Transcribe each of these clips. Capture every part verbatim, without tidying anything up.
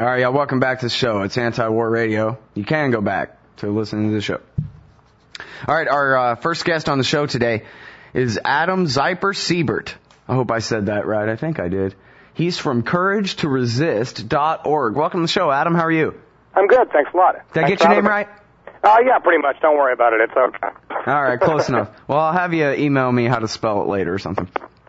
All right, y'all, welcome back to the show. It's Anti-War Radio. You can go back to listen to the show. All right, our uh, first guest on the show today is Adam Zyper Siebert. I hope I said that right. I think I did. He's from courage to resist dot org. Welcome to the show, Adam. How are you? I'm good. Thanks a lot. Did Thanks I get your name right? Oh, uh, yeah, pretty much. Don't worry about it. It's okay. All right, close enough. Well, I'll have you email me how to spell it later or something.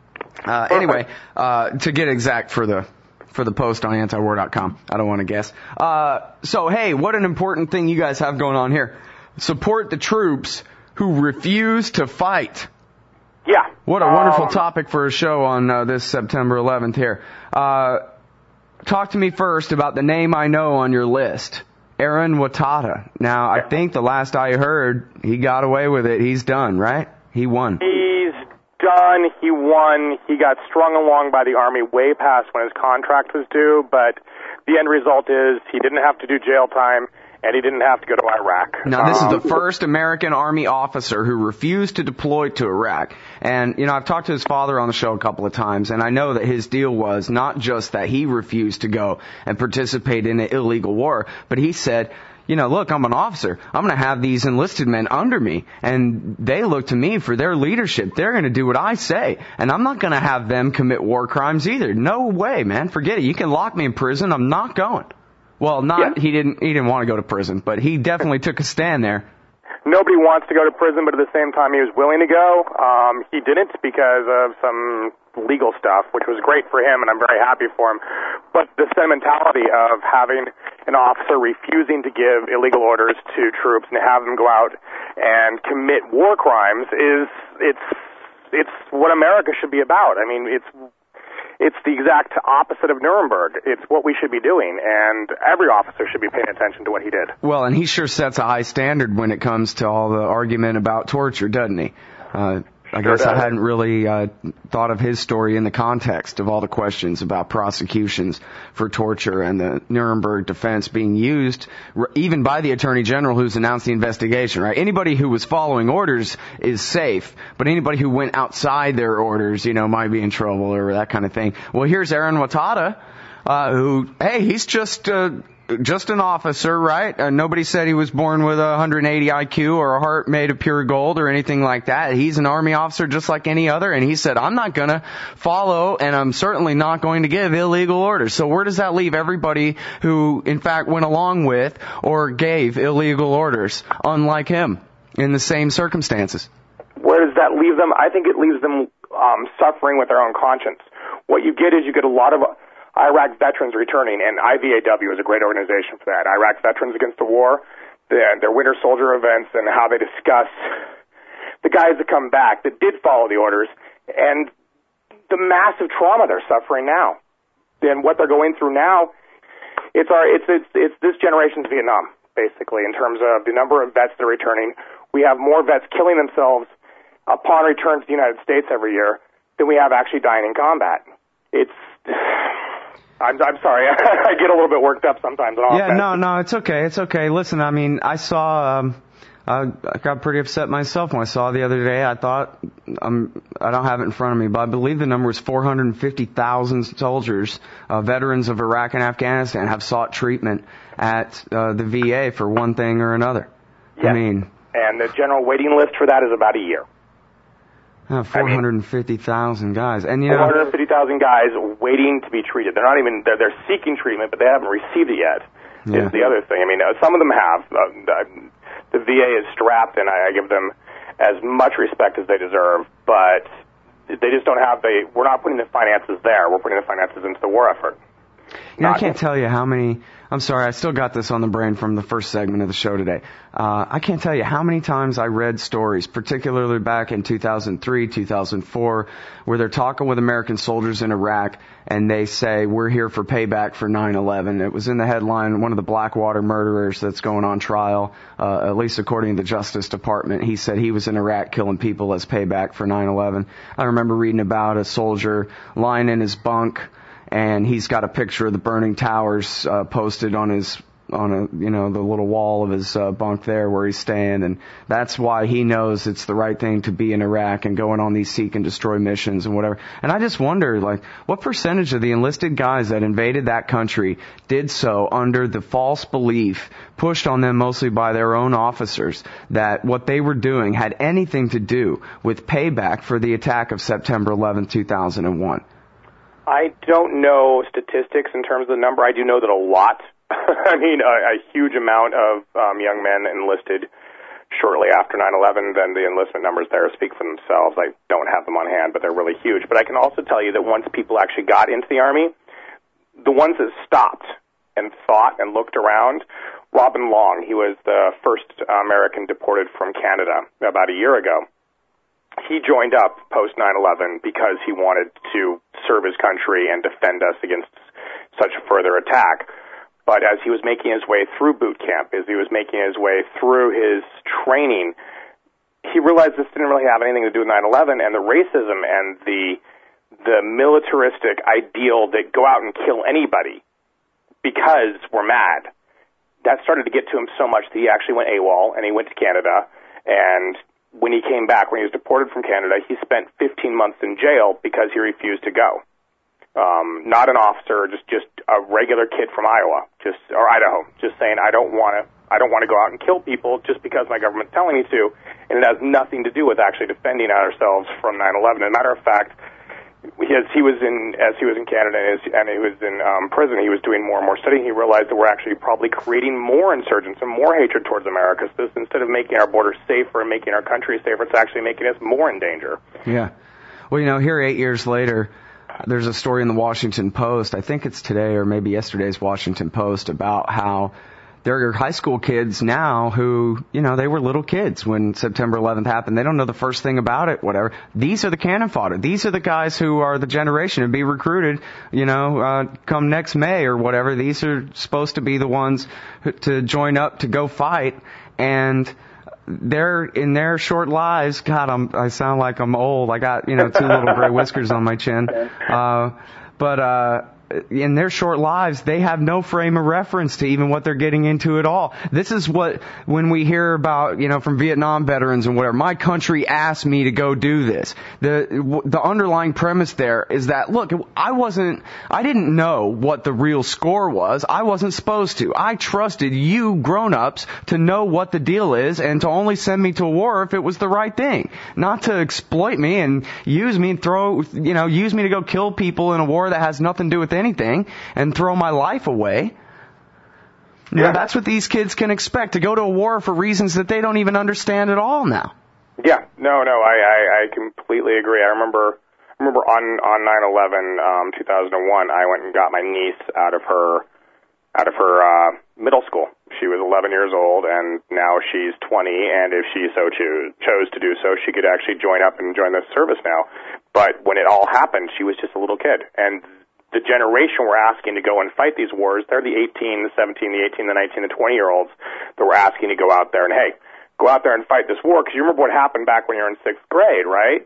Uh, anyway, uh, to get exact for the for the post on anti war dot com. I don't want to guess. Uh, so, hey, what an important thing you guys have going on here. Support the troops who refuse to fight. Yeah. What a wonderful um, topic for a show on uh, this September eleventh here. Uh, talk to me first about the name I know on your list. Aaron Watata. Now, I think the last I heard, he got away with it. He's done, right? He won. He's done. He won. He got strung along by the Army way past when his contract was due, but the end result is he didn't have to do jail time, and he didn't have to go to Iraq. Now, this um, is the first American Army officer who refused to deploy to Iraq. And, you know, I've talked to his father on the show a couple of times, and I know that his deal was not just that he refused to go and participate in an illegal war, but he said, you know, look, I'm an officer. I'm going to have these enlisted men under me, and they look to me for their leadership. They're going to do what I say, and I'm not going to have them commit war crimes either. No way, man. Forget it. You can lock me in prison. I'm not going. Well, not yeah. he didn't he didn't want to go to prison, but he definitely took a stand there. Nobody wants to go to prison, but at the same time he was willing to go. Um, he didn't because of some legal stuff, which was great for him, and I'm very happy for him. But the sentimentality of having an officer refusing to give illegal orders to troops and have them go out and commit war crimes is it's it's what America should be about. I mean, it's It's the exact opposite of Nuremberg. It's what we should be doing, and every officer should be paying attention to what he did. Well, and he sure sets a high standard when it comes to all the argument about torture, doesn't he? Uh, I Sure guess I does. hadn't really uh, thought of his story in the context of all the questions about prosecutions for torture and the Nuremberg defense being used r- even by the Attorney General who's announced the investigation, right? Anybody who was following orders is safe, but anybody who went outside their orders, you know, might be in trouble or that kind of thing. Well, here's Aaron Watata, uh, who, hey, he's just... Uh, Just an officer, right? Uh, nobody said he was born with a one hundred eighty I Q or a heart made of pure gold or anything like that. He's an Army officer just like any other, and he said, I'm not going to follow, and I'm certainly not going to give illegal orders. So where does that leave everybody who, in fact, went along with or gave illegal orders, unlike him, in the same circumstances? Where does that leave them? I think it leaves them um, suffering with their own conscience. What you get is you get a lot of Iraq veterans returning, and I V A W is a great organization for that. Iraq Veterans Against the War, their, their winter soldier events, and how they discuss the guys that come back that did follow the orders, and the massive trauma they're suffering now. And what they're going through now, it's our it's it's it's this generation's Vietnam, basically, in terms of the number of vets that are returning. We have more vets killing themselves upon return to the United States every year than we have actually dying in combat. It's I'm, I'm sorry. I get a little bit worked up sometimes. Yeah, no, no, it's okay. It's okay. Listen, I mean, I saw, um, I got pretty upset myself when I saw the other day. I thought, um, I don't have it in front of me, but I believe the number is four hundred fifty thousand soldiers, uh, veterans of Iraq and Afghanistan have sought treatment at uh, the V A for one thing or another. Yes. I mean, and the general waiting list for that is about a year. Uh, four hundred fifty thousand guys. And, you know, four hundred fifty thousand guys waiting to be treated. They're not even, they're, they're seeking treatment, but they haven't received it yet, yeah. is the other thing. I mean, uh, some of them have. Uh, the V A is strapped, and I, I give them as much respect as they deserve, but they just don't have the, we're not putting the finances there. We're putting the finances into the war effort. You know, I can't tell you how many, I'm sorry, I still got this on the brain from the first segment of the show today. Uh, I can't tell you how many times I read stories, particularly back in two thousand three, two thousand four, where they're talking with American soldiers in Iraq, and they say, we're here for payback for nine eleven. It was in the headline, one of the Blackwater murderers that's going on trial, uh, at least according to the Justice Department. He said he was in Iraq killing people as payback for nine eleven. I remember reading about a soldier lying in his bunk, and he's got a picture of the burning towers uh, posted on his on a, you know, the little wall of his uh, bunk there where he's staying, and that's why he knows it's the right thing to be in Iraq and going on these seek and destroy missions and whatever. And I just wonder, like, what percentage of the enlisted guys that invaded that country did so under the false belief, pushed on them mostly by their own officers, that what they were doing had anything to do with payback for the attack of September eleventh, two thousand one? I don't know statistics in terms of the number. I do know that a lot, I mean, a, a huge amount of um, young men enlisted shortly after nine eleven. Then the enlistment numbers there speak for themselves. I don't have them on hand, but they're really huge. But I can also tell you that once people actually got into the Army, the ones that stopped and thought and looked around, Robin Long, he was the first American deported from Canada about a year ago. He joined up post nine eleven because he wanted to serve his country and defend us against such a further attack. But as he was making his way through boot camp, as he was making his way through his training, he realized this didn't really have anything to do with nine eleven, and the racism and the the militaristic ideal that go out and kill anybody because we're mad, that started to get to him so much that he actually went AWOL, and he went to Canada, and when he came back, when he was deported from Canada, he spent fifteen months in jail because he refused to go. Um, not an officer, just just a regular kid from Iowa, just or Idaho, just saying I don't want to I don't want to go out and kill people just because my government's telling me to, and it has nothing to do with actually defending ourselves from nine eleven. As a matter of fact, as he was in as he was in Canada and, as, and he was in um, prison, he was doing more and more studying. He realized that we're actually probably creating more insurgents and more hatred towards America. So this, instead of making our borders safer and making our country safer, it's actually making us more in danger. Yeah. Well, you know, here eight years later, there's a story in the Washington Post, I think it's today or maybe yesterday's Washington Post, about how there are high school kids now who, you know, they were little kids when September eleventh happened. They don't know the first thing about it, whatever. These are the cannon fodder. These are the guys who are the generation to be recruited, you know, uh, come next May or whatever. These are supposed to be the ones to join up to go fight. And they're, in their short lives, God, I'm, I sound like I'm old. I got, you know, two little gray whiskers on my chin. Uh, but, uh, in their short lives, they have no frame of reference to even what they're getting into at all. This is what, when we hear about, you know, from Vietnam veterans and whatever, my country asked me to go do this. The, the underlying premise there is that, look, I wasn't, I didn't know what the real score was. I wasn't supposed to. I trusted you grown-ups to know what the deal is and to only send me to war if it was the right thing. Not to exploit me and use me and throw, you know, use me to go kill people in a war that has nothing to do with anything and throw my life away. You know, yeah. That's what these kids can expect, to go to a war for reasons that they don't even understand at all now. Yeah, no, no, I, I, I completely agree. I remember, I remember on on nine eleven, um, two thousand one, I went and got my niece out of her, out of her uh, middle school. She was eleven years old, and now she's twenty. And if she so cho- chose to do so, she could actually join up and join the service now. But when it all happened, she was just a little kid, and the generation we're asking to go and fight these wars, they're the eighteen, the seventeen, the eighteen, the nineteen, the twenty-year-olds that we're asking to go out there and, hey, go out there and fight this war. Because you remember what happened back when you were in sixth grade, right?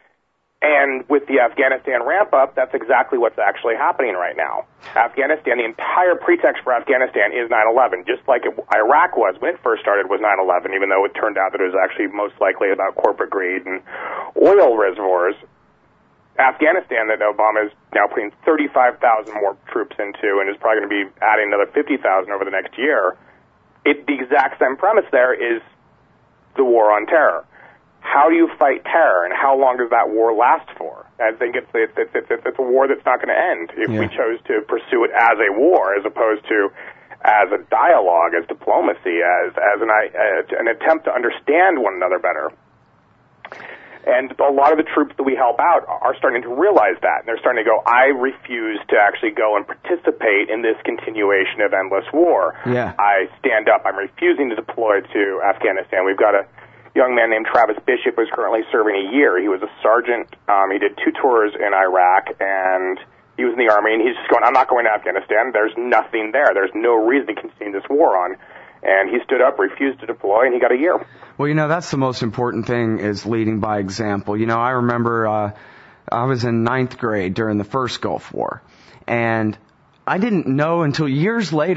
And with the Afghanistan ramp-up, that's exactly what's actually happening right now. Afghanistan, the entire pretext for Afghanistan is nine eleven, just like it, Iraq was when it first started was nine eleven, even though it turned out that it was actually most likely about corporate greed and oil reservoirs. Afghanistan, that Obama is now putting thirty-five thousand more troops into and is probably going to be adding another fifty thousand over the next year, it, the exact same premise there is the war on terror. How do you fight terror, and how long does that war last for? I think it's it's it's, it's, it's a war that's not going to end if yeah. we chose to pursue it as a war as opposed to as a dialogue, as diplomacy, as as an, uh, an attempt to understand one another better. And a lot of the troops that we help out are starting to realize that. And they're starting to go, I refuse to actually go and participate in this continuation of endless war. Yeah. I stand up. I'm refusing to deploy to Afghanistan. We've got a young man named Travis Bishop who's currently serving a year. He was a sergeant. Um, he did two tours in Iraq, and he was in the Army. And he's just going, I'm not going to Afghanistan. There's nothing there. There's no reason to continue this war on. And he stood up, refused to deploy, and he got a year. Well, you know, that's the most important thing, is leading by example. You know, I remember uh, I was in ninth grade during the first Gulf War, and I didn't know until years later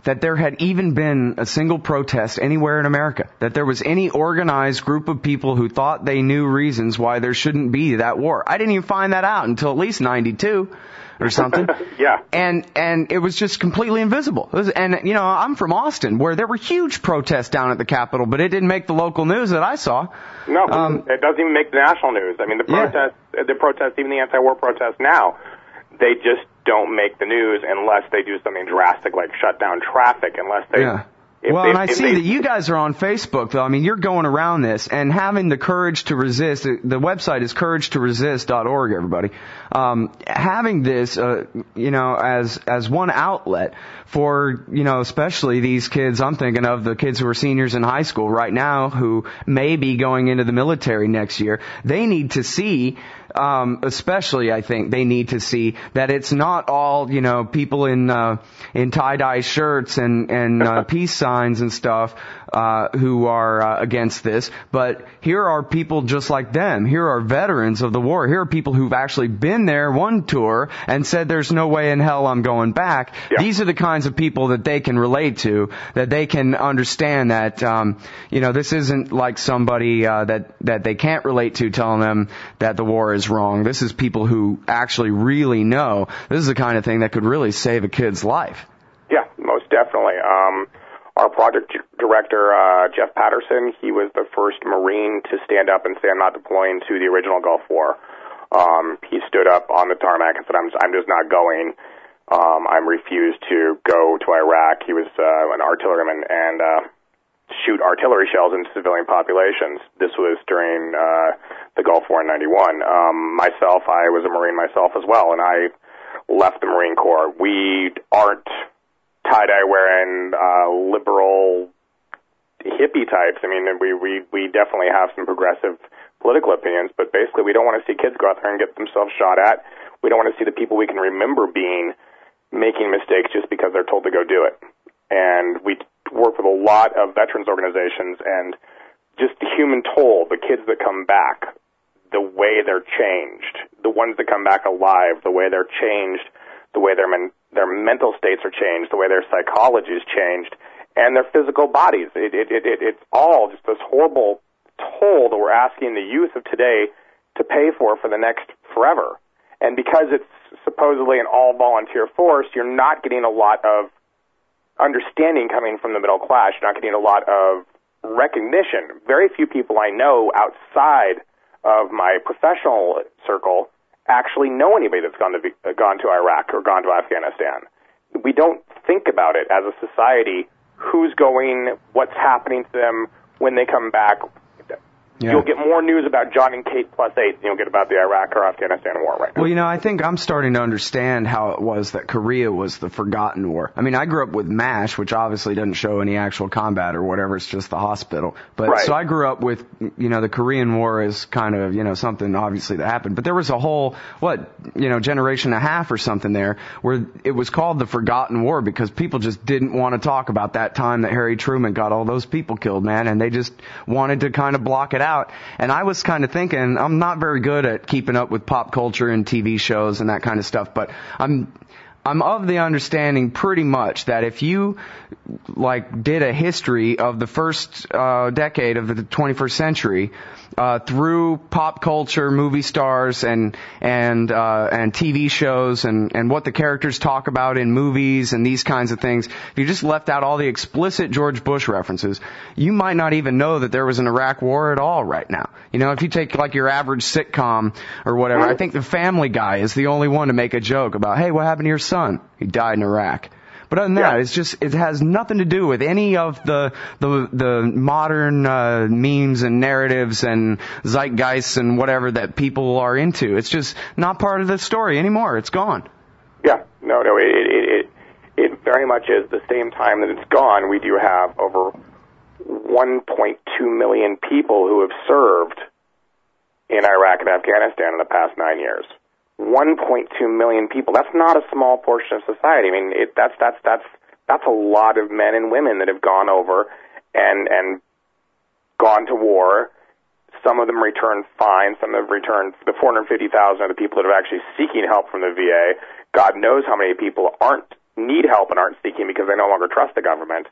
that there had even been a single protest anywhere in America, that there was any organized group of people who thought they knew reasons why there shouldn't be that war. I didn't even find that out until at least ninety-two or something. Yeah. And, and it was just completely invisible. It was, and, you know, I'm from Austin, where there were huge protests down at the Capitol, but it didn't make the local news that I saw. No, um, it doesn't even make the national news. I mean, the protests, yeah. the protests, even the anti-war protests now, they just don't make the news unless they do something drastic like shut down traffic, unless they... Yeah. If well, they, and I see they, that you guys are on Facebook, though. I mean, you're going around this and having the courage to resist. The website is courage to resist dot org, everybody. Um, having this, uh, you know, as as one outlet for, you know, especially these kids. I'm thinking of the kids who are seniors in high school right now who may be going into the military next year. They need to see... Um, especially, I think they need to see that it's not all, you know, people in uh, in tie-dye shirts and and uh, peace signs and stuff uh, who are uh, against this. But here are people just like them. Here are veterans of the war. Here are people who've actually been there one tour and said, "There's no way in hell I'm going back." Yeah. These are the kinds of people that they can relate to, that they can understand that, um, you know, this isn't like somebody uh, that that they can't relate to telling them that the war is wrong. This is people who actually really know. This is the kind of thing that could really save a kid's life. Yeah, most definitely. Um, our project director, uh, Jeff Patterson, he was the first Marine to stand up and say, "I'm not deploying to the original Gulf War." Um, he stood up on the tarmac and said, I'm, I'm just not going. Um, I'm refused to go to Iraq. He was uh, an artilleryman and uh, shoot artillery shells into civilian populations. This was during uh, the Gulf War in ninety-one. Um, myself, I was a Marine myself as well, and I left the Marine Corps. We aren't tie-dye wearing uh, liberal hippie types. I mean, we, we, we definitely have some progressive political opinions, but basically we don't want to see kids go out there and get themselves shot at. We don't want to see the people we can remember being making mistakes just because they're told to go do it. And we work with a lot of veterans organizations, and just the human toll, the kids that come back, the way they're changed, the ones that come back alive, the way they're changed, the way their men, their mental states are changed, the way their psychology is changed, and their physical bodies. It, it, it, it, it's all just this horrible toll that we're asking the youth of today to pay for for the next forever. And because it's supposedly an all-volunteer force, you're not getting a lot of understanding coming from the middle class. You're not getting a lot of recognition. Very few people I know outside of my professional circle actually know anybody that's gone to be, uh, gone to Iraq or gone to Afghanistan. We don't think about it as a society. Who's going, what's happening to them when they come back. Yeah. You'll get more news about John and Kate plus eight than you'll get about the Iraq or Afghanistan war right now. Well, you know, I think I'm starting to understand how it was that Korea was the forgotten war. I mean, I grew up with MASH, which obviously doesn't show any actual combat or whatever. It's just the hospital. But right. So I grew up with, you know, the Korean War is kind of, you know, something obviously that happened. But there was a whole, what, you know, generation and a half or something there where it was called the forgotten war because people just didn't want to talk about that time that Harry Truman got all those people killed, man. And they just wanted to kind of block it out. And I was kind of thinking, I'm not very good at keeping up with pop culture and T V shows and that kind of stuff, but I'm I'm of the understanding pretty much that if you like did a history of the first uh decade of the twenty-first century uh through pop culture, movie stars and and uh and T V shows and and what the characters talk about in movies and these kinds of things, if you just left out all the explicit George Bush references, you might not even know that there was an Iraq war at all right now. You know, if you take like your average sitcom or whatever, I think The Family Guy is the only one to make a joke about, hey, what happened to your son? He died in Iraq. But other than that, yeah. it's just, it has nothing to do with any of the, the, the modern, uh, memes and narratives and zeitgeists and whatever that people are into. It's just not part of the story anymore. It's gone. Yeah. No, no, it, it, it, it very much is. The same time that it's gone, we do have over one point two million people who have served in Iraq and Afghanistan in the past nine years. one point two million people. That's not a small portion of society. I mean, it, that's that's that's that's a lot of men and women that have gone over and and gone to war. Some of them returned fine. Some have returned. The four hundred fifty thousand are the people that are actually seeking help from the V A. God knows how many people aren't need help and aren't seeking because they no longer trust the government.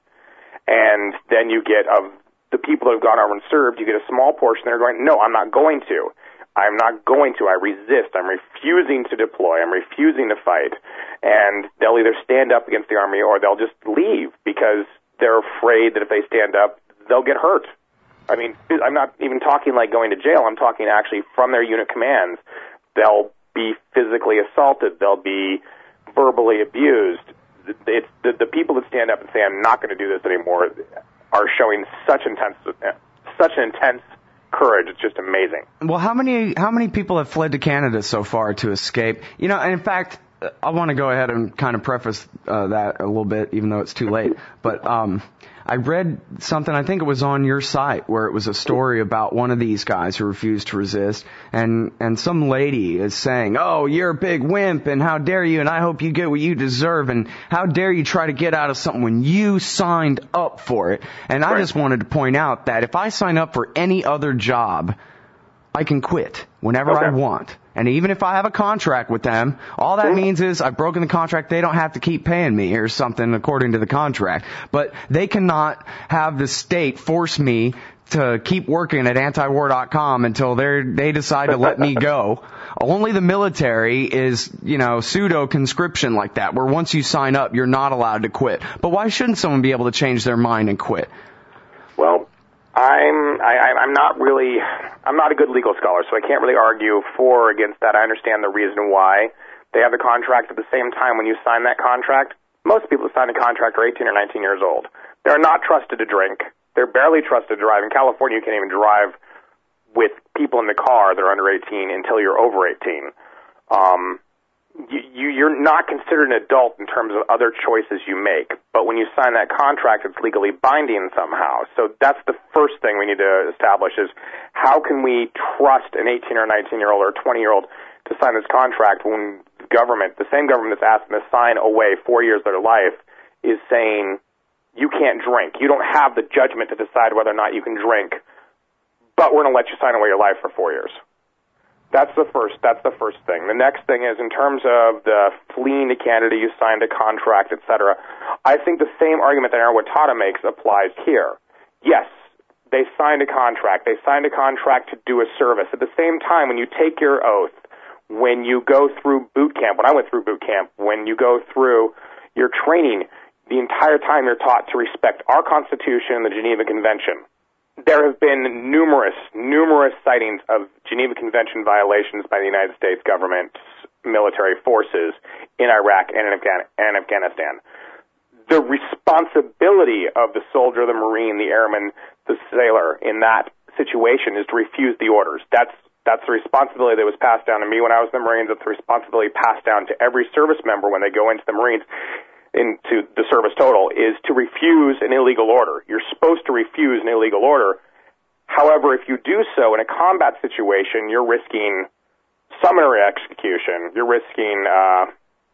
And then you get, of the people that have gone over and served, you get a small portion that are going, no, I'm not going to. I'm not going to. I resist. I'm refusing to deploy. I'm refusing to fight. And they'll either stand up against the Army or they'll just leave because they're afraid that if they stand up, they'll get hurt. I mean, I'm not even talking like going to jail. I'm talking actually from their unit commands. They'll be physically assaulted. They'll be verbally abused. It's the, the people that stand up and say, I'm not going to do this anymore, are showing such intense, such an intense courage. It's just amazing. Well, how many how many people have fled to Canada so far to escape? You know, and in fact, I want to go ahead and kind of preface uh, that a little bit, even though it's too late. But um, I read something, I think it was on your site, where it was a story about one of these guys who refused to resist, and and some lady is saying, oh, you're a big wimp, and how dare you, and I hope you get what you deserve, and how dare you try to get out of something when you signed up for it. And I just wanted to point out that if I sign up for any other job, I can quit whenever okay. I want. And even if I have a contract with them, all that means is I've broken the contract. They don't have to keep paying me or something according to the contract. But they cannot have the state force me to keep working at anti war dot com until they they decide to let me go. Only the military is, you know, pseudo-conscription like that, where once you sign up, you're not allowed to quit. But why shouldn't someone be able to change their mind and quit? Well, I'm I, I'm not really I'm not a good legal scholar, so I can't really argue for or against that. I understand the reason why they have the contract. At the same time, when you sign that contract, most people that sign a contract are eighteen or nineteen years old. They're not trusted to drink. They're barely trusted to drive. In California, you can't even drive with people in the car that are under eighteen until you're over eighteen. Um, you, you, you're not considered an adult in terms of other choices you make. But when you sign that contract, it's legally binding somehow. So that's the first thing we need to establish is how can we trust an eighteen or nineteen-year-old or twenty-year-old to sign this contract when the government, the same government that's asked them to sign away four years of their life, is saying you can't drink. You don't have the judgment to decide whether or not you can drink, but we're going to let you sign away your life for four years. That's the first. That's the first thing. The next thing is in terms of the fleeing to Canada, you signed a contract, et cetera. I think the same argument that Aaron Wattada makes applies here. Yes, they signed a contract. They signed a contract to do a service. At the same time, when you take your oath, when you go through boot camp, when I went through boot camp, when you go through your training, the entire time you're taught to respect our Constitution and the Geneva Convention. There have been numerous, numerous sightings of Geneva Convention violations by the United States government's military forces in Iraq and in Afghan- and Afghanistan. The responsibility of the soldier, the Marine, the airman, the sailor in that situation is to refuse the orders. That's that's the responsibility that was passed down to me when I was in the Marines. It's the responsibility passed down to every service member when they go into the Marines, into the service total, is to refuse an illegal order. You're supposed to refuse an illegal order. However, if you do so in a combat situation, you're risking summary execution. You're risking uh,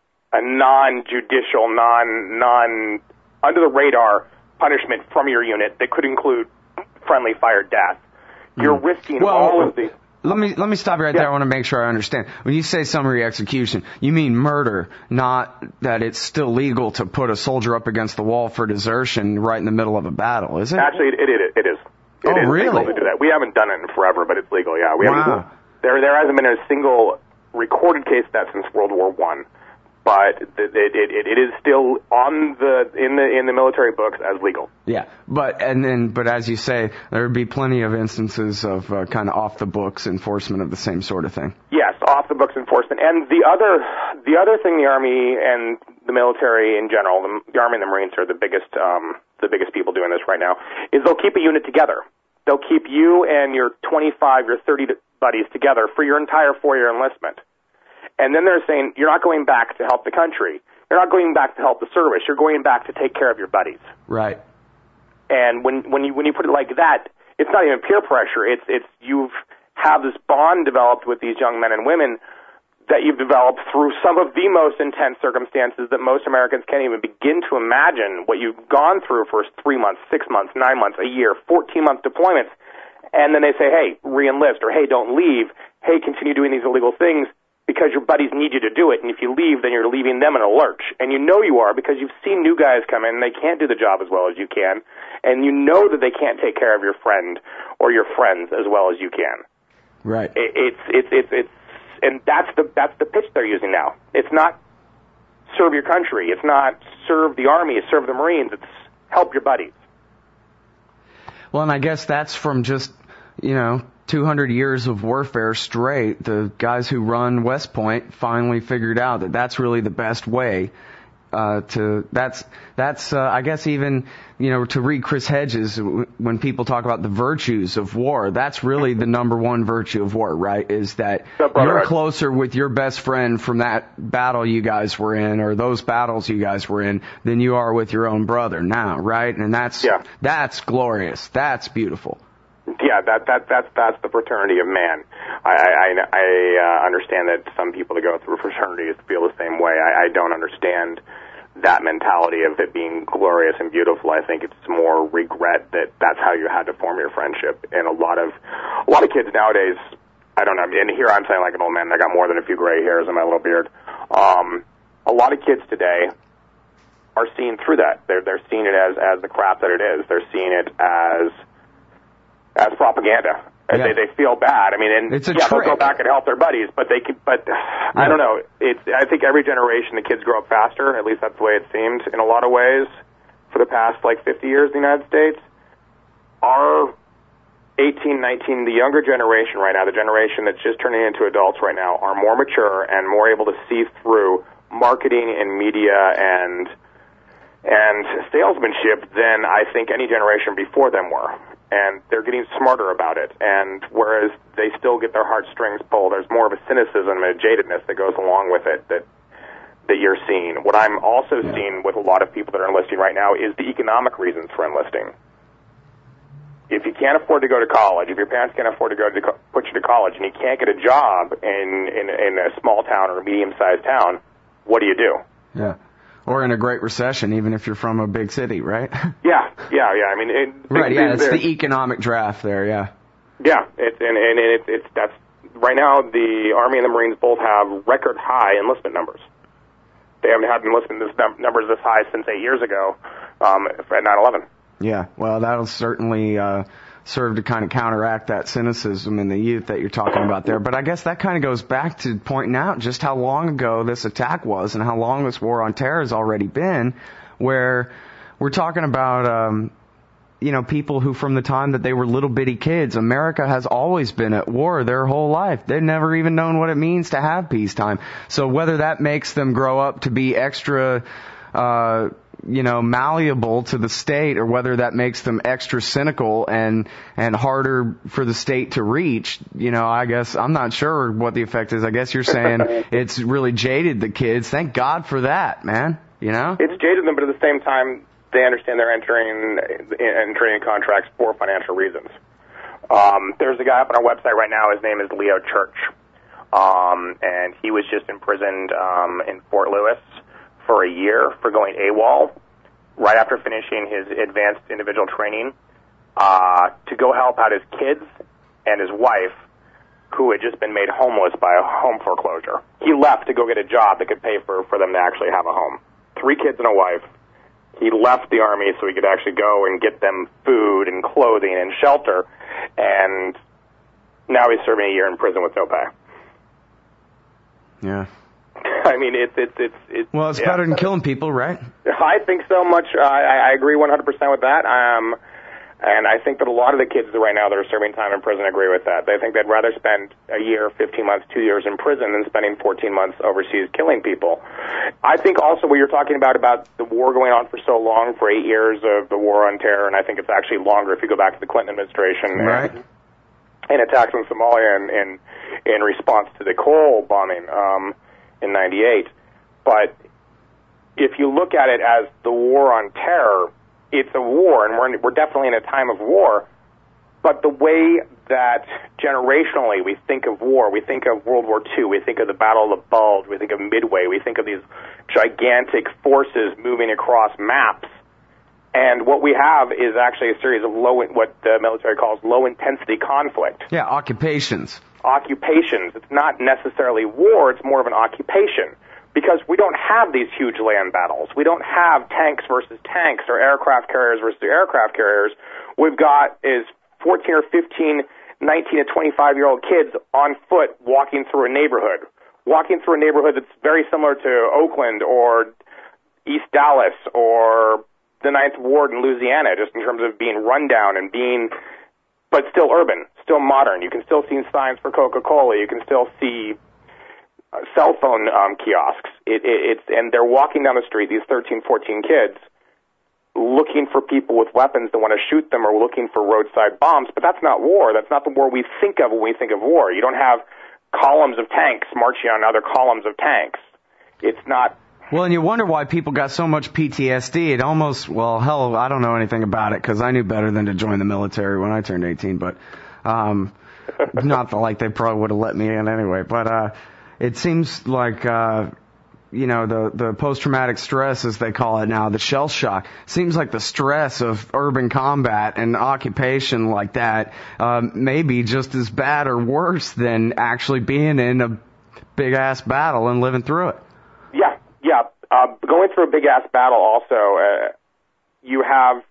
a non-judicial, non, non, under-the-radar punishment from your unit that could include friendly fire death. You're mm. risking well, all of the... Let me let me stop you right yeah. there. I want to make sure I understand. When you say summary execution, you mean murder, not that it's still legal to put a soldier up against the wall for desertion right in the middle of a battle, is it? Actually, it, it, it is. It oh, is really? legal to do that. We haven't done it in forever, but it's legal, yeah. We wow. haven't, there, there hasn't been a single recorded case of that since World War One. But it, it, it, it is still on the in the in the military books as legal. Yeah, but and then but as you say, there would be plenty of instances of uh, kind of off the books enforcement of the same sort of thing. Yes, off the books enforcement. And the other the other thing the Army and the military in general, the, the Army and the Marines are the biggest um, the biggest people doing this right now, is they'll keep a unit together. They'll keep you and your twenty-five, your thirty buddies together for your entire four-year enlistment. And then they're saying, you're not going back to help the country. You're not going back to help the service. You're going back to take care of your buddies. Right. And when, when you, when you put it like that, it's not even peer pressure. It's, it's, you've have this bond developed with these young men and women that you've developed through some of the most intense circumstances that most Americans can't even begin to imagine what you've gone through for three months, six months, nine months, a year, fourteen-month deployments. And then they say, hey, re-enlist, or hey, don't leave. Hey, continue doing these illegal things. because your buddies need you to do it, and if you leave, then you're leaving them in a lurch. And you know you are because you've seen new guys come in, and they can't do the job as well as you can, and you know that they can't take care of your friend or your friends as well as you can. Right. It, it's, it's, it's, it's, and that's the, that's the pitch they're using now. It's not serve your country. It's not serve the Army. It's serve the Marines. It's help your buddies. Well, and I guess that's from just, you know, two hundred years of warfare straight. The guys who run West Point finally figured out that that's really the best way uh, to, that's, that's, uh, I guess even, you know, to read Chris Hedges, when people talk about the virtues of war, that's really the number one virtue of war, right? Is that you're closer with your best friend from that battle you guys were in, or those battles you guys were in, than you are with your own brother now, right? And that's, yeah. that's glorious. That's beautiful. Yeah, that that that's that's the fraternity of man. I I, I uh, understand that some people that go through fraternities feel the same way. I, I don't understand that mentality of it being glorious and beautiful. I think it's more regret that that's how you had to form your friendship. And a lot of a lot of kids nowadays, I don't know. And here I'm saying like an old man. I got more than a few gray hairs in my little beard. Um, a lot of kids today are seeing through that. They're they're seeing it as as the crap that it is. They're seeing it as as propaganda. Yeah. They, they feel bad. I mean, and it's a yeah, trick. They'll go back and help their buddies, but they, but yeah. I don't know. It's, I think every generation the kids grow up faster. At least that's the way it seemed in a lot of ways for the past like fifty years in the United States. Our eighteen, nineteen, the younger generation right now, the generation that's just turning into adults right now, are more mature and more able to see through marketing and media and and salesmanship than I think any generation before them were. And they're getting smarter about it. And whereas they still get their heartstrings pulled, there's more of a cynicism and a jadedness that goes along with it that that you're seeing. What I'm also yeah. seeing with a lot of people that are enlisting right now is the economic reasons for enlisting. If you can't afford to go to college, if your parents can't afford to go to co- put you to college, and you can't get a job in, in, in a small town or a medium-sized town, what do you do? Yeah. Or in a great recession, even if you're from a big city, right? Yeah, yeah, yeah. I mean, it, right. Yeah, it's the economic draft there. Yeah. Yeah, it's and and it's it's that's right now. The Army and the Marines both have record high enlistment numbers. They haven't had enlistment this num- numbers this high since eight years ago um, at nine eleven. Yeah, well, that'll certainly uh, serve to kind of counteract that cynicism in the youth that you're talking about there. But I guess that kind of goes back to pointing out just how long ago this attack was and how long this war on terror has already been, where we're talking about, um, you know, people who from the time that they were little bitty kids, America has always been at war their whole life. They've never even known what it means to have peacetime. So whether that makes them grow up to be extra, uh, you know, malleable to the state, or whether that makes them extra cynical and and harder for the state to reach, you know, I guess I'm not sure what the effect is. I guess you're saying it's really jaded the kids. Thank God for that, man. You know, it's jaded them, but at the same time, they understand they're entering entering contracts for financial reasons. Um, there's a guy up on our website right now. His name is Leo Church, um, and he was just imprisoned um, in Fort Lewis for a year for going AWOL right after finishing his advanced individual training uh, to go help out his kids and his wife, who had just been made homeless by a home foreclosure. He left to go get a job that could pay for, for them to actually have a home. Three kids and a wife. He left the Army so he could actually go and get them food and clothing and shelter, and now he's serving a year in prison with no pay. Yeah. I mean, it's it's it's it's. Well, it's yeah. better than killing people, right? I think so much. Uh, I, I agree one hundred percent with that. Um, and I think that a lot of the kids right now that are serving time in prison agree with that. They think they'd rather spend a year, fifteen months, two years in prison than spending fourteen months overseas killing people. I think also what you're talking about about the war going on for so long, for eight years of the war on terror, and I think it's actually longer if you go back to the Clinton administration. Right. And, and attacks in Somalia in in, in response to the Cole bombing. Um, in ninety-eight. But if you look at it as the war on terror, it's a war, and we're, we're definitely in a time of war, but the way that generationally we think of war, we think of World War Two, we think of the Battle of the Bulge, we think of Midway, we think of these gigantic forces moving across maps, and what we have is actually a series of low, what the military calls low-intensity conflict. Yeah, occupations. occupations. It's not necessarily war, it's more of an occupation. Because we don't have these huge land battles. We don't have tanks versus tanks or aircraft carriers versus aircraft carriers. We've got is fourteen or fifteen, nineteen to twenty-five-year-old kids on foot walking through a neighborhood. Walking through a neighborhood that's very similar to Oakland or East Dallas or the Ninth Ward in Louisiana, just in terms of being run down and being, but still urban, still modern. You can still see signs for Coca-Cola. You can still see Uh, cell phone um, kiosks. It, it, it's and they're walking down the street, these thirteen, fourteen kids, looking for people with weapons that want to shoot them or looking for roadside bombs. But that's not war. That's not the war we think of when we think of war. You don't have columns of tanks marching on other columns of tanks. It's not. Well, and you wonder why people got so much P T S D. It almost, well, hell, I don't know anything about it because I knew better than to join the military when I turned eighteen. But um, not like they probably would have let me in anyway. But uh, it seems like, uh, you know, the, the post-traumatic stress, as they call it now, the shell shock, seems like the stress of urban combat and occupation like that um, may be just as bad or worse than actually being in a big-ass battle and living through it. Yeah, yeah. Uh, going through a big-ass battle also, uh, you have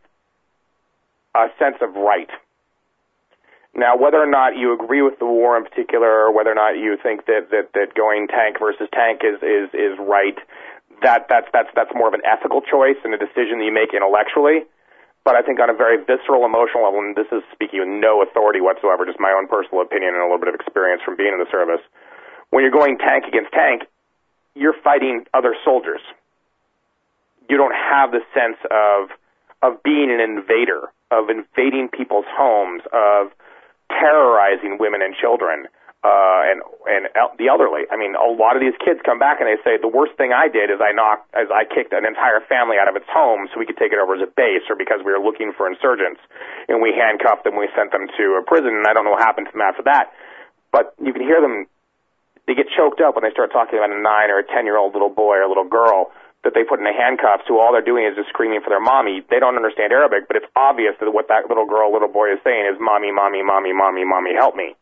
a sense of right. Now, whether or not you agree with the war in particular, or whether or not you think that, that, that going tank versus tank is, is, is right, that, that's, that's, that's more of an ethical choice and a decision that you make intellectually. But I think on a very visceral, emotional level, and this is speaking with no authority whatsoever, just my own personal opinion and a little bit of experience from being in the service, when you're going tank against tank, you're fighting other soldiers. You don't have the sense of, of being an invader, of invading people's homes, of terrorizing women and children, uh, and and the elderly. I mean, a lot of these kids come back and they say the worst thing I did is I knocked, as I kicked an entire family out of its home so we could take it over as a base, or because we were looking for insurgents, and we handcuffed them, we sent them to a prison, and I don't know what happened to them after that. But you can hear them; they get choked up when they start talking about a nine or a ten-year-old little boy or little girl that they put in the handcuffs, who all they're doing is just screaming for their mommy. They don't understand Arabic, but it's obvious that what that little girl, little boy is saying is, mommy, mommy, mommy, mommy, mommy, help me.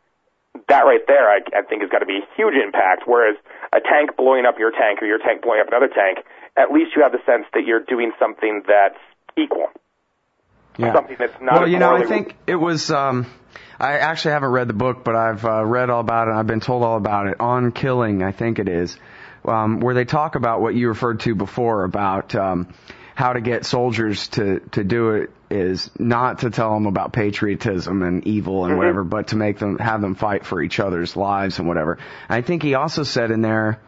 That right there, I, I think, has got to be a huge impact, whereas a tank blowing up your tank or your tank blowing up another tank, at least you have the sense that you're doing something that's equal. Yeah. Something that's not... Well, you know, I think it was... Um, I actually haven't read the book, but I've uh, read all about it, and I've been told all about it. On Killing, I think it is. Um, where they talk about what you referred to before about um, how to get soldiers to, to do it is not to tell them about patriotism and evil and mm-hmm. whatever, but to make them have them fight for each other's lives and whatever. I think he also said in there,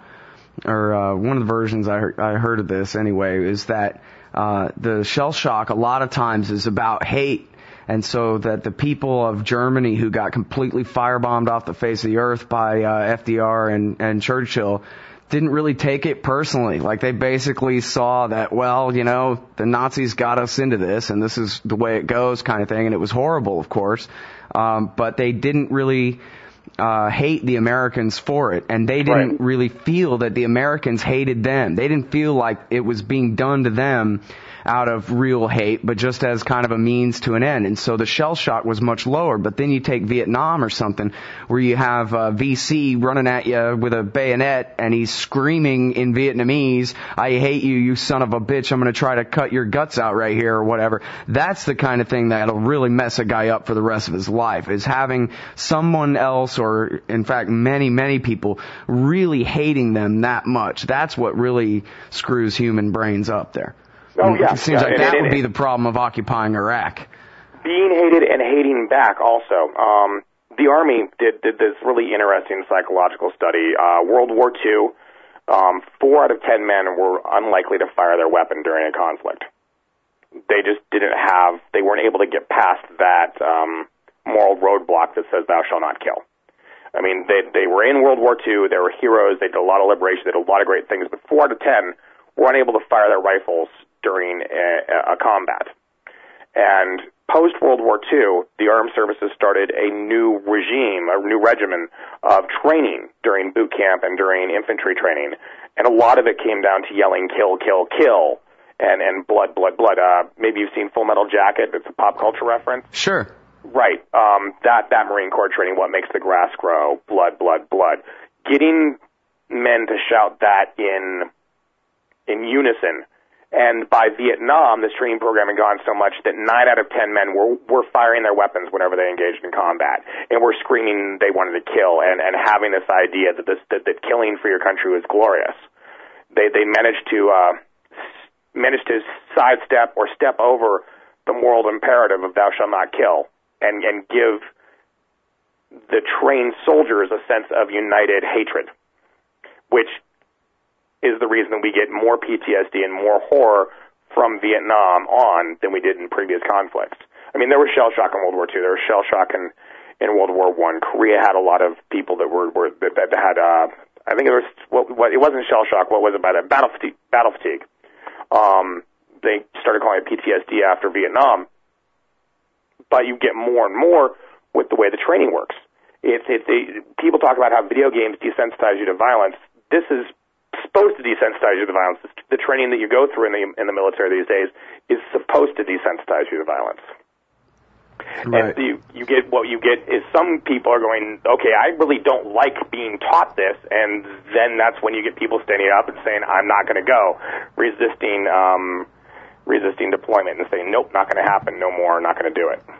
or uh, one of the versions I heard, I heard of this anyway, is that uh, the shell shock a lot of times is about hate. And so that the people of Germany who got completely firebombed off the face of the earth by uh, F D R and, and Churchill didn't really take it personally. Like, they basically saw that, well, you know, the Nazis got us into this, and this is the way it goes kind of thing. And it was horrible, of course. Um, but they didn't really uh, hate the Americans for it. And they didn't right. really feel that the Americans hated them. They didn't feel like it was being done to them out of real hate, but just as kind of a means to an end. And so the shell shock was much lower. But then you take Vietnam or something where you have uh, V C running at you with a bayonet and he's screaming in Vietnamese, I hate you, you son of a bitch, I'm going to try to cut your guts out right here or whatever. That's the kind of thing that'll really mess a guy up for the rest of his life, is having someone else, or in fact many, many people, really hating them that much. That's what really screws human brains up there. Oh, yeah. It seems yeah. like and, that and, would and, be the problem of occupying Iraq. Being hated and hating back also. Um, the Army did, did this really interesting psychological study. Uh, World War Two, um, four out of ten men were unlikely to fire their weapon during a conflict. They just didn't have, they weren't able to get past that um, moral roadblock that says thou shalt not kill. I mean, they, they were in World War Two, they were heroes, they did a lot of liberation, they did a lot of great things, but four out of ten were unable to fire their rifles during a, a combat. And post-World War Two, the armed services started a new regime, a new regimen of training during boot camp and during infantry training. And a lot of it came down to yelling, kill, kill, kill, and, and blood, blood, blood. Uh, maybe you've seen Full Metal Jacket. It's a pop culture reference. Sure. Right. Um, that, that Marine Corps training, what makes the grass grow, blood, blood, blood. Getting men to shout that in, in unison. And by Vietnam, this training program had gone so much that nine out of ten men were, were firing their weapons whenever they engaged in combat. And were screaming they wanted to kill and, and having this idea that this, that, that killing for your country was glorious. They, they managed to, uh, managed to sidestep or step over the moral imperative of thou shalt not kill. And, and give the trained soldiers a sense of united hatred, which is the reason that we get more P T S D and more horror from Vietnam on than we did in previous conflicts. I mean, there was shell shock in World War Two. There was shell shock in, in World War One. Korea had a lot of people that were, were that, that had, uh, I think it was, what, what, it wasn't shell shock. What was it by that? Battle fatigue. Battle fatigue. Um, they started calling it P T S D after Vietnam. But you get more and more with the way the training works. It's, it's, it, people talk about how video games desensitize you to violence. This is supposed to desensitize you to violence. The training that you go through in the in the military these days is supposed to desensitize you to violence. Right. And you, you get what you get is some people are going, okay, I really don't like being taught this, and then that's when you get people standing up and saying, I'm not going to go, resisting um, resisting deployment and saying, nope, not going to happen, no more, not going to do it.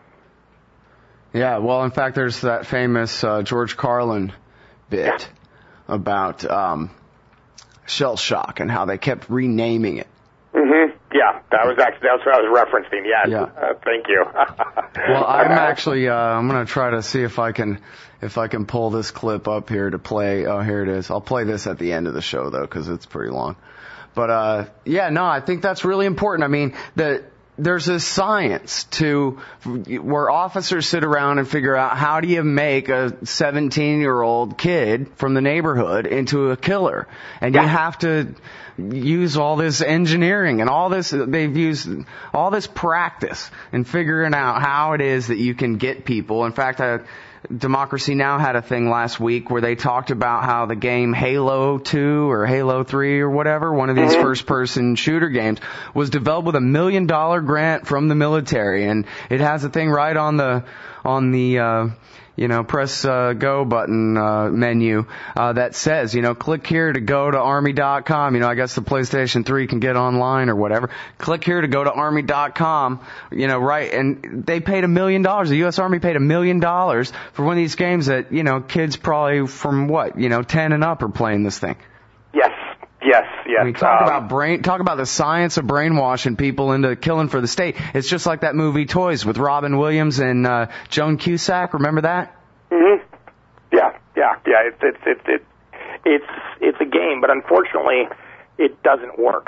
Yeah, well, in fact, there's that famous uh, George Carlin bit yeah. about um, shell shock and how they kept renaming it. Mm-hmm. Yeah, that was actually that's what I was referencing. Yes. Yeah. Uh, thank you. Well, I'm actually uh, I'm going to try to see if I can if I can pull this clip up here to play. Oh, here it is. I'll play this at the end of the show though, because it's pretty long. But uh, yeah, no, I think that's really important. I mean, the there's a science to where officers sit around and figure out how do you make a seventeen-year-old kid from the neighborhood into a killer. And you have to use all this engineering and all this, they've used all this practice in figuring out how it is that you can get people. In fact, I, Democracy Now! Had a thing last week where they talked about how the game Halo two or Halo three or whatever, one of these mm-hmm. first-person shooter games, was developed with a million-dollar grant from the military, and it has a thing right on the on the uh, you know press uh, go button uh, menu uh, that says, you know, click here to go to army dot com. You know, I guess the PlayStation three can get online or whatever. Click here to go to army dot com. You know, right? And they paid a million dollars. The U S Army paid a million dollars for one of these games that, you know, kids probably from what, you know, ten and up are playing this thing. Yes. Yes, yes. I mean, talk um, about brain, talk about the science of brainwashing people into killing for the state. It's just like that movie Toys with Robin Williams and uh, Joan Cusack. Remember that? Mm-hmm. Yeah, yeah, yeah. It's it's it's it's it's it's a game, but unfortunately, it doesn't work.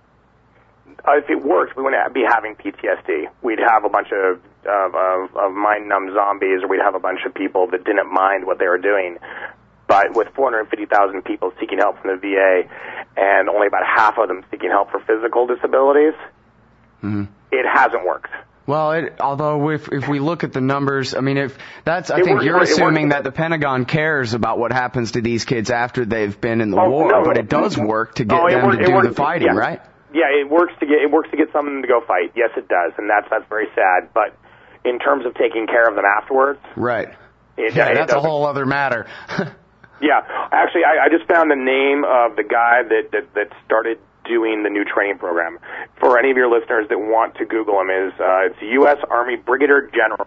Uh, if it worked, we wouldn't be having P T S D. We'd have a bunch of of, of, of mind-numb zombies, or we'd have a bunch of people that didn't mind what they were doing. But with four hundred fifty thousand people seeking help from the V A and only about half of them seeking help for physical disabilities, mm-hmm. it hasn't worked. Well, it, although if if we look at the numbers, I mean, if that's, I it think works, you're assuming works. that the Pentagon cares about what happens to these kids after they've been in the oh, war, no, but it does work to get oh, them works, to do works, the fighting, yeah. right? Yeah, it works to get it works to get someone to go fight. Yes, it does, and that's that's very sad. But in terms of taking care of them afterwards, right? It, yeah, it that's a doesn't. whole other matter. Yeah, actually, I, I just found the name of the guy that, that, that started doing the new training program. For any of your listeners that want to Google him, is uh, it's U S Army Brigadier General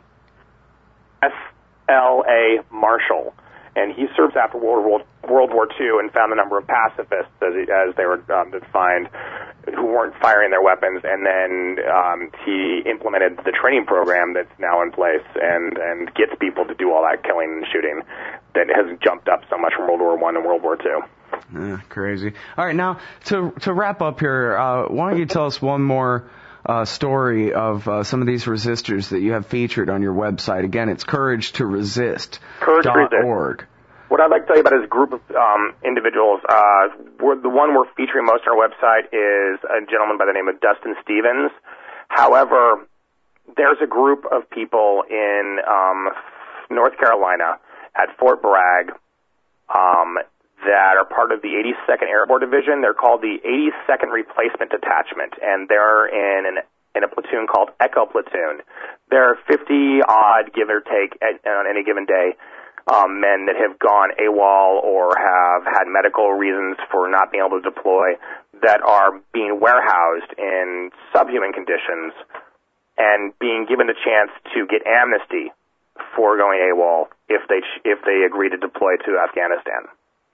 S L A Marshall, and he served after World War World War Two and found the number of pacifists as, as they were um, defined who weren't firing their weapons, and then um, he implemented the training program that's now in place and and gets people to do all that killing and shooting that has jumped up so much from World War One and World War Two. Uh, crazy. All right, now to to wrap up here, uh, why don't you tell us one more uh, story of uh, some of these resistors that you have featured on your website? Again, it's courage to resist dot org. What I'd like to tell you about is a group of um, individuals. Uh, we're, the one we're featuring most on our website is a gentleman by the name of Dustin Stevens. However, there's a group of people in um, North Carolina at Fort Bragg um, that are part of the eighty-second Airborne Division. They're called the eighty-second Replacement Detachment, and they're in an in a platoon called Echo Platoon. There are fifty odd, give or take, at, on any given day, um, men that have gone AWOL or have had medical reasons for not being able to deploy that are being warehoused in subhuman conditions and being given a chance to get amnesty for going AWOL if they if they agree to deploy to Afghanistan.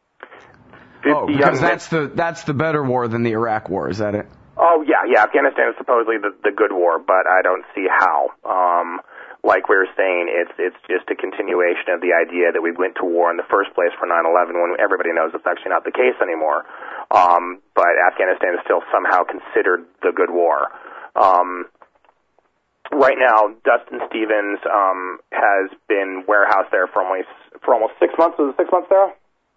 Oh, because that's the that's the better war than the Iraq war, is that it? Oh yeah, yeah. Afghanistan is supposedly the, the good war, but I don't see how. Um, like we were saying, it's it's just a continuation of the idea that we went to war in the first place for nine eleven when everybody knows it's actually not the case anymore. Um, but Afghanistan is still somehow considered the good war. Um, Right now, Dustin Stevens um, has been warehoused there for almost for almost six months. Was it six months, Sarah?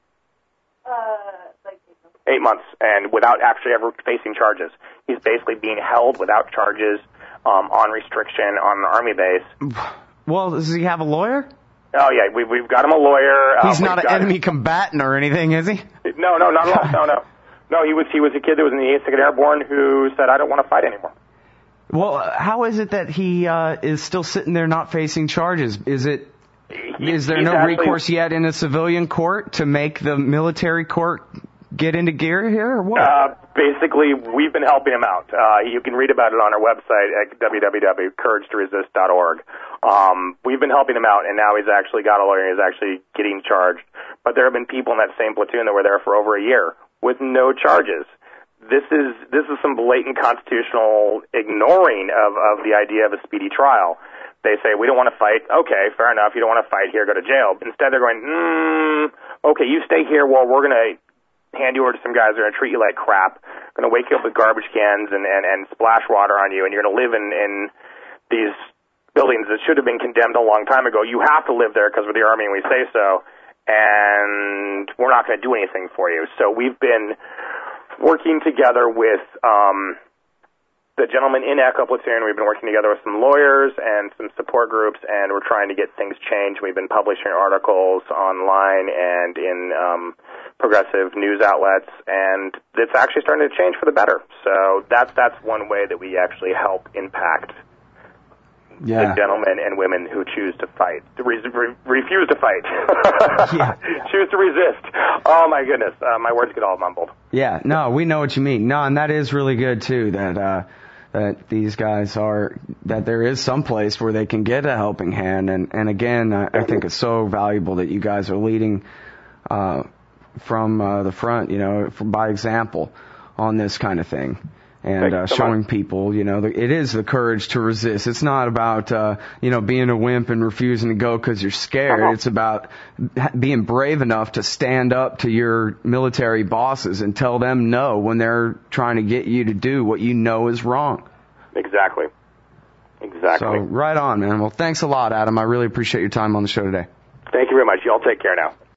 Uh, like eight months. Eight months, and without actually ever facing charges. He's basically being held without charges um, on restriction on an army base. Well, does he have a lawyer? Oh yeah, we, we've got him a lawyer. He's um, not an enemy him. combatant or anything, is he? No, no, not at all. No, no, no. He was he was a kid that was in the eighth Second Airborne who said, "I don't want to fight anymore." Well, how is it that he uh, is still sitting there not facing charges? Is it he, is there no actually, recourse yet in a civilian court to make the military court get into gear here, or what? Uh, basically, we've been helping him out. Uh, you can read about it on our website at w w w dot courage to resist dot org. Um, we've been helping him out, and now he's actually got a lawyer. He's actually getting charged. But there have been people in that same platoon that were there for over a year with no charges. This is this is some blatant constitutional ignoring of, of the idea of a speedy trial. They say, we don't want to fight. Okay, fair enough. You don't want to fight here, go to jail. Instead, they're going, mm, okay, you stay here while we're going to hand you over to some guys that are going to treat you like crap, going to wake you up with garbage cans and, and, and splash water on you, and you're going to live in, in these buildings that should have been condemned a long time ago. You have to live there because we're the Army and we say so, and we're not going to do anything for you. So we've been working together with um, the gentleman in Echo Platoon. We've been working together with some lawyers and some support groups, and we're trying to get things changed. We've been publishing articles online and in um, progressive news outlets, and it's actually starting to change for the better. So that's that's one way that we actually help impact yeah. the gentlemen and women who choose to fight, to re- re- refuse to fight, yeah. choose to resist. Oh my goodness, uh, my words get all mumbled. Yeah, no, we know what you mean. No, and that is really good too. That uh, that these guys are that there is some place where they can get a helping hand, and and again, I, I think it's so valuable that you guys are leading uh, from uh, the front, you know, from, by example on this kind of thing. And uh, showing people, you know, the, it is the courage to resist. It's not about, uh, you know, being a wimp and refusing to go because you're scared. Uh-huh. It's about being brave enough to stand up to your military bosses and tell them no when they're trying to get you to do what you know is wrong. Exactly. Exactly. So, right on, man. Well, thanks a lot, Adam. I really appreciate your time on the show today. Thank you very much. Y'all take care now.